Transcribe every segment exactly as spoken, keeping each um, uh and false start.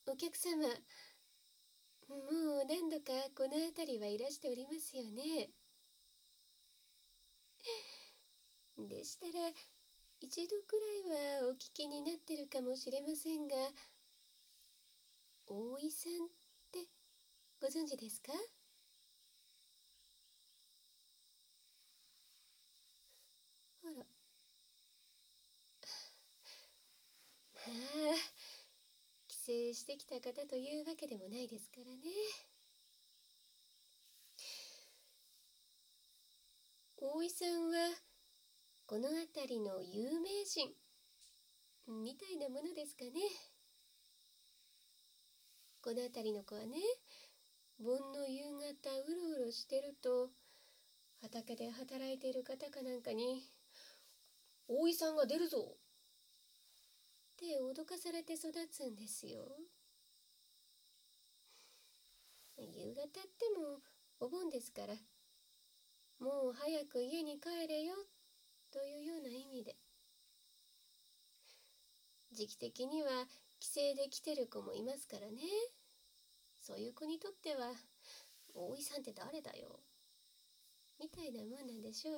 お客様、もう何度かこの辺りはいらしておりますよね。でしたら、一度くらいはお聞きになってるかもしれませんが、大井さんってご存知ですか？あら。まあ、帰省してきた方というわけでもないですからね。大井さんは、この辺りの有名人、みたいなものですかね。この辺りの子はね、盆の夕方うろうろしてると、畑で働いている方かなんかに、大井さんが出るぞって脅かされて育つんですよ。夕方ってもお盆ですから、もう早く家に帰れよというような意味で。時期的には帰省で来てる子もいますからね。そういう子にとっては、大井さんって誰だよみたいなもんなんでしょう。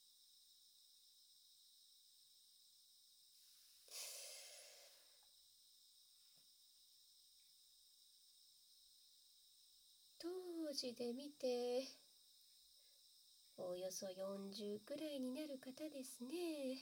当時で見て、およそよんじゅうくらいになる方ですね。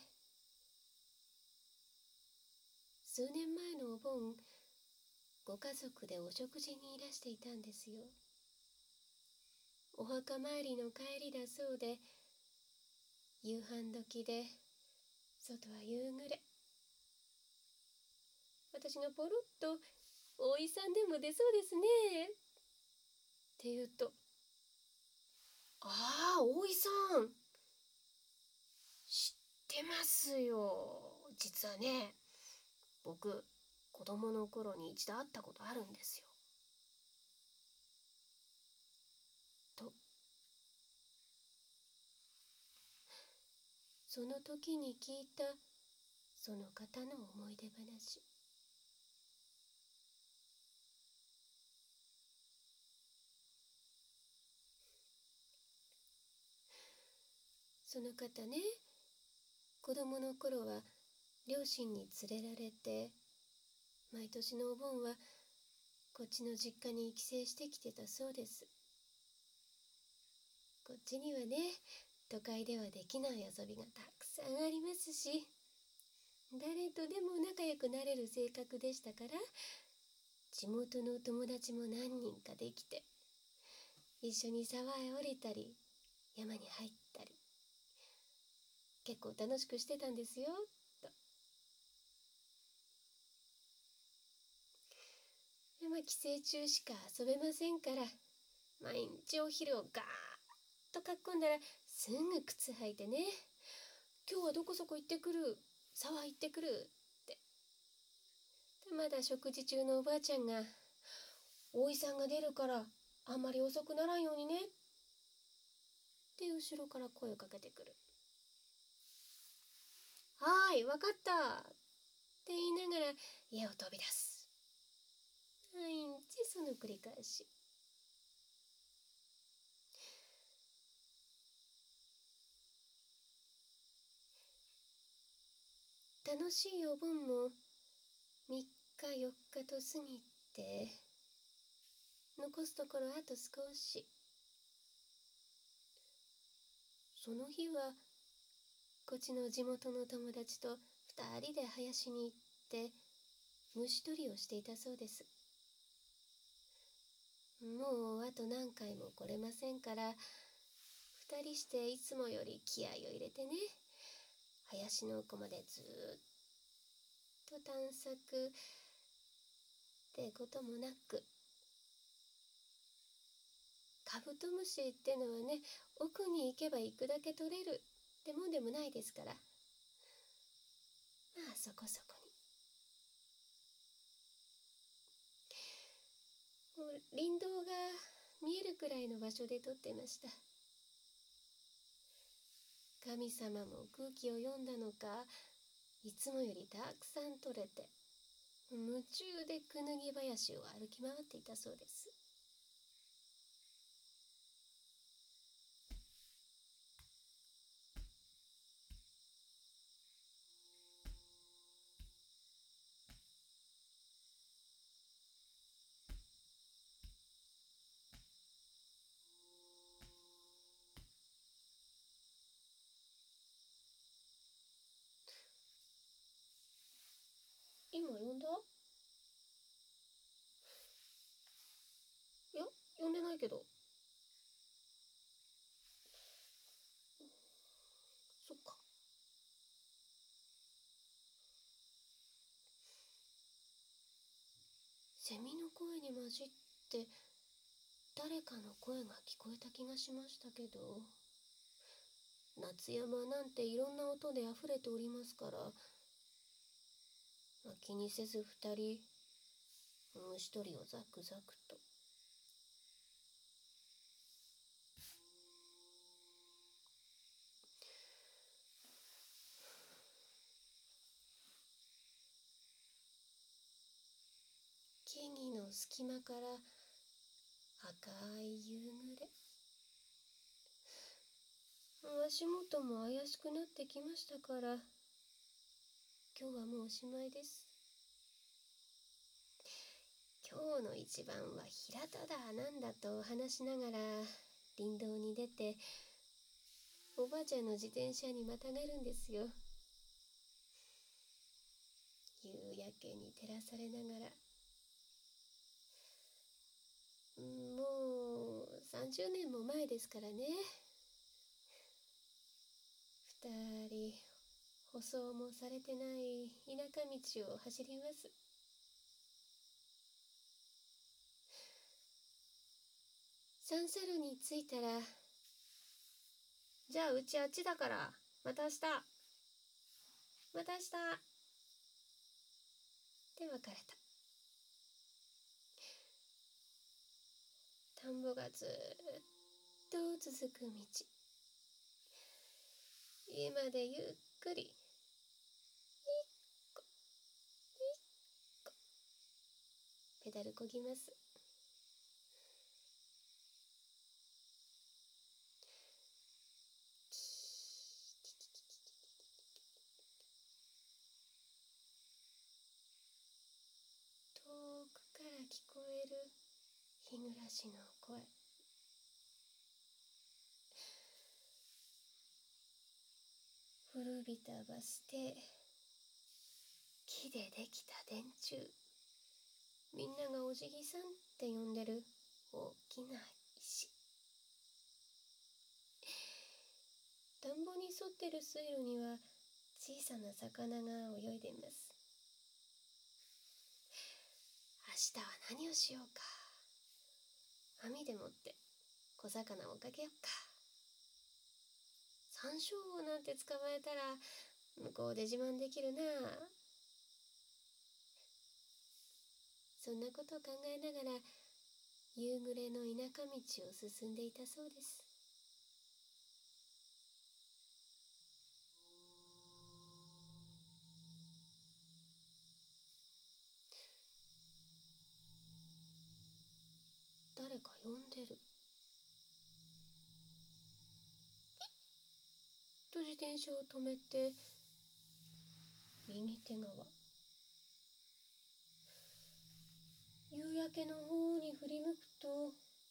数年前のお盆、ご家族でお食事にいらしていたんですよ。お墓参りの帰りだそうで、夕飯時で、外は夕暮れ。私がポロッと、大井さんでも出そうですね。って言うと、ああ、大井さん。知ってますよ。実はね、僕、子供の頃に一度会ったことあるんですよ。と、その時に聞いた、その方の思い出話。その方ね、子供の頃は両親に連れられて、毎年のお盆はこっちの実家に帰省してきてたそうです。こっちにはね、都会ではできない遊びがたくさんありますし、誰とでも仲良くなれる性格でしたから、地元の友達も何人かできて、一緒に沢へ降りたり、山に入ったり、結構楽しくしてたんですよ、と。でまあ、帰省中しか遊べませんから、毎日お昼をガーッとかっこんだら、すぐ靴履いてね、今日はどこそこ行ってくる、沢行ってくるって。でまだ食事中のおばあちゃんが、大井さんが出るから、あんまり遅くならんようにね。って後ろから声をかけてくる。はーい、わかったって言いながら家を飛び出す。毎日その繰り返し。楽しいお盆もみっかよっかと過ぎて、残すところあと少し。その日はこっちの地元の友達と二人で林に行って虫取りをしていたそうです。もうあと何回も来れませんから、二人していつもより気合を入れてね、林の奥までずーっと探索ってこともなく、カブトムシってのはね、奥に行けば行くだけ取れるってもんでもないですから、まあそこそこに。もう林道が見えるくらいの場所で撮ってました。神様も空気を読んだのか、いつもよりたくさん取れて、 夢中でくぬぎ林を歩き回っていたそうです。今呼んだ？いや、呼んでないけど。そっか。セミの声に混じって誰かの声が聞こえた気がしましたけど、夏山なんていろんな音であふれておりますから、まあ、気にせず二人、虫取りをザクザクと。木々の隙間から赤い夕暮れ。足元も怪しくなってきましたから、今日はもうおしまいです。今日の一番は平田だなんだと話しながら林道に出て、おばあちゃんの自転車にまたがるんですよ。夕焼けに照らされながら、もうさんじゅうねんも前ですからね。二人舗装もされてない田舎道を走ります。三サルに着いたら、じゃあうちあっちだからまた明日、また明日で別れた。田んぼがずーっと続く道、家までゆっくりペダルこぎます。遠くから聞こえる日暮らしの声。古びたバス停、木でできた電柱、みんながおじぎさんって呼んでる大きな石。田んぼに沿ってる水路には小さな魚が泳いでいます。明日は何をしようか。網でもって小魚を追っかけようか。山椒魚なんて捕まえたら向こうで自慢できるな。そんなことを考えながら夕暮れの田舎道を進んでいたそうです。誰か呼んでると自転車を止めて右手側、夕焼けの方に振り向くと、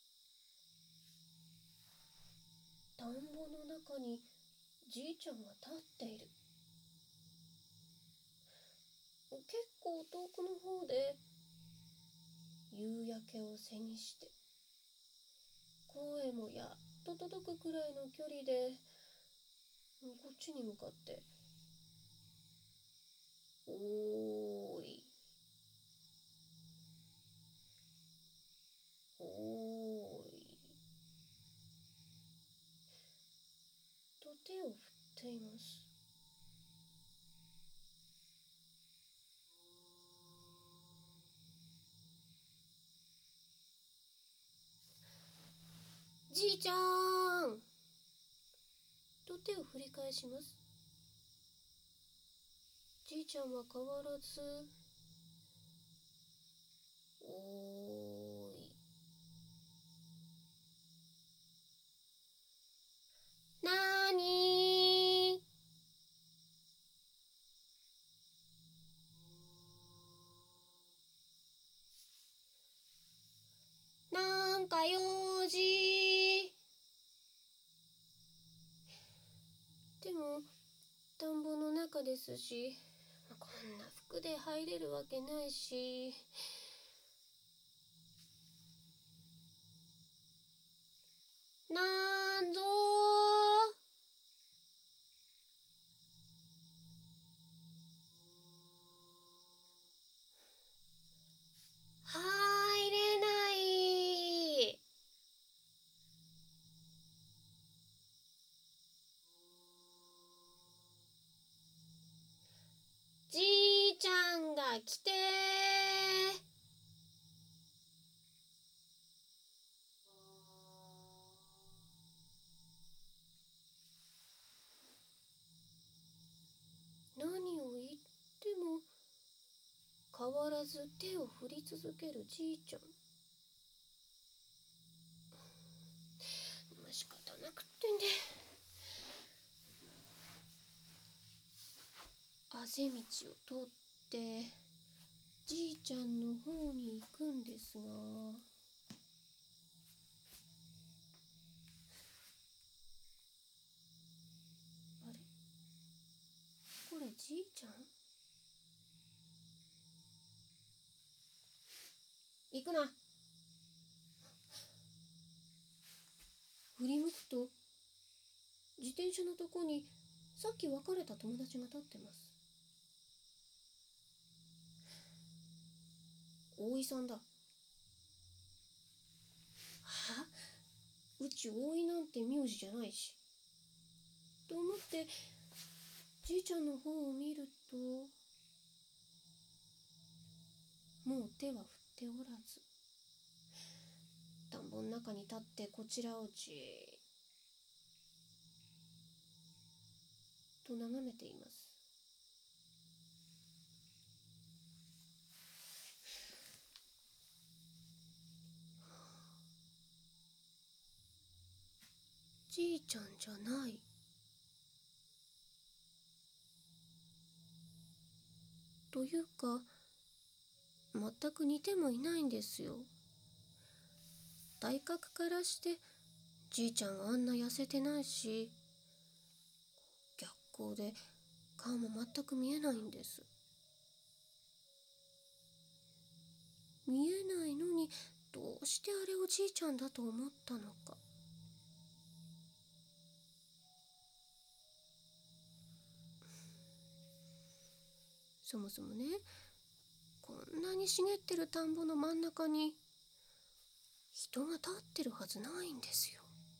田んぼの中にじいちゃんが立っている。結構遠くの方で夕焼けを背にして、声もやっと届くくらいの距離でこっちに向かって、おーいおーいと手を振っています。じいちゃんと手を振り返します。じいちゃんは変わらずおーい。なーにーなんか用事。でも田んぼの中ですし、こんな服で入れるわけないし。なんぞー入れない。じいちゃんが来てー。何を言っても変わらず手を振り続けるじいちゃん。まあ仕方なくってんで、あぜ道を通ってじいちゃんの方に行くんですが、あれ、これじいちゃん？行くな。振り向くと自転車のとこにさっき別れた友達が立ってます。大井さんだ。は？うち大井なんて名字じゃないし。と思ってじいちゃんの方を見ると、もう手は振っておらず、田んぼの中に立ってこちらをじーっと眺めています。じいちゃんじゃない。というか、全く似てもいないんですよ。体格からしてじいちゃんはあんな痩せてないし、逆光で顔も全く見えないんです。見えないのにどうしてあれをじいちゃんだと思ったのか。そもそもね、こんなに茂ってる田んぼの真ん中に人が立ってるはずないんですよ。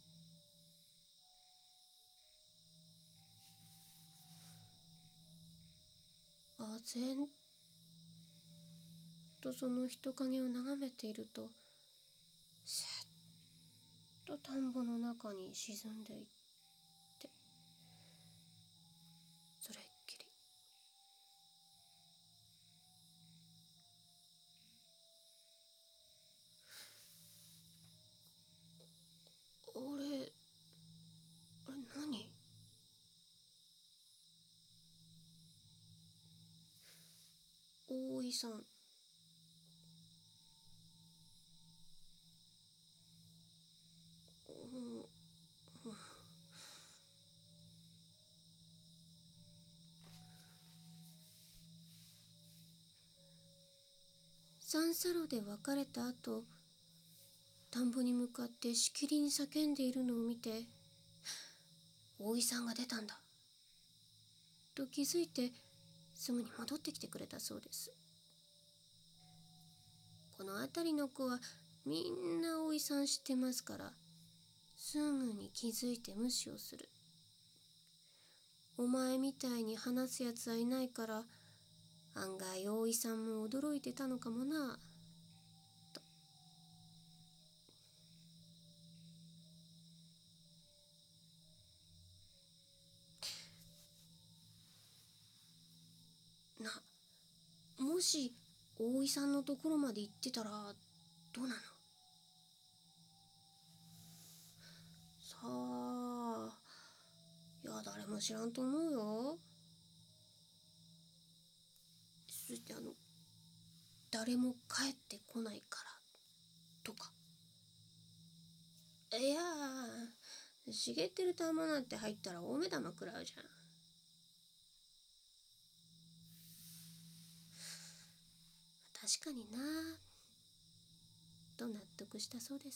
唖然とその人影を眺めていると、すっと田んぼの中に沈んでいって、それっきり。あれ、あれ何？大井さん。三叉路で別れた後、田んぼに向かってしきりに叫んでいるのを見て、大井さんが出たんだと気づいてすぐに戻ってきてくれたそうです。この辺りの子はみんな大井さん知ってますから、すぐに気づいて無視をする。お前みたいに話すやつはいないから、案外大井さんも驚いてたのかもなと。な、もし大井さんのところまで行ってたらどうなの？さあ、いや誰も知らんと思うよ。そしてあの誰も帰ってこないからとか。いやー、茂ってる田んぼなんて入ったら大目玉食らうじゃん。確かになぁと納得したそうです。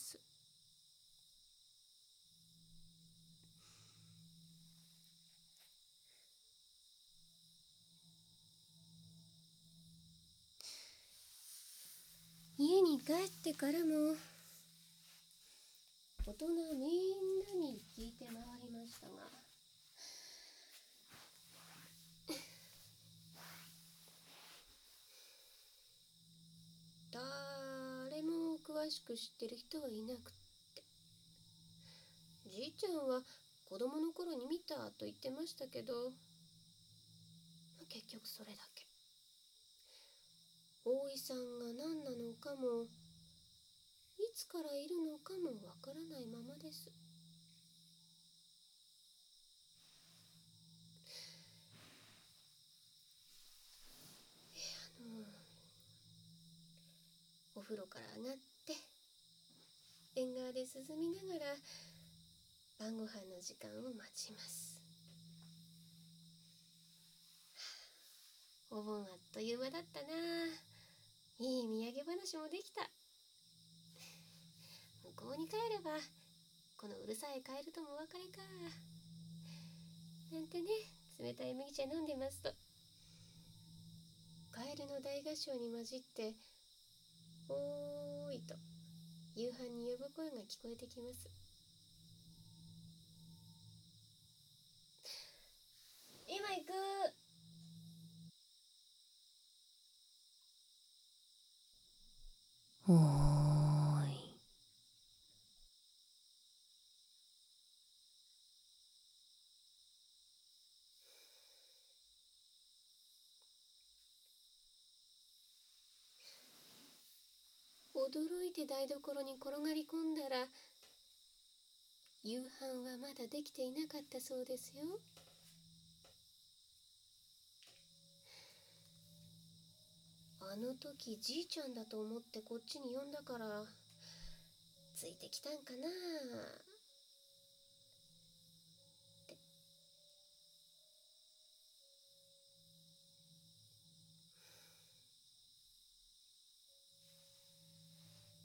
家に帰ってからも大人みんなに聞いて回りましたが、誰も詳しく知ってる人はいなくって、じいちゃんは子供の頃に見たと言ってましたけど、結局それだけ。大井さんが何なのかもいつからいるのかもわからないままです。あのお風呂から上がって縁側で涼みながら晩ご飯の時間を待ちます。お盆あっという間だったな。いい土産話もできた。向こうに帰ればこのうるさいカエルともお別れかなんてね。冷たい麦茶飲んでますとカエルの大合唱に混じって「おーい」と夕飯に呼ぶ声が聞こえてきます。今行く。おーい。驚いて台所に転がり込んだら夕飯はまだできていなかったそうですよ。あの時じいちゃんだと思ってこっちに呼んだからついてきたんかな。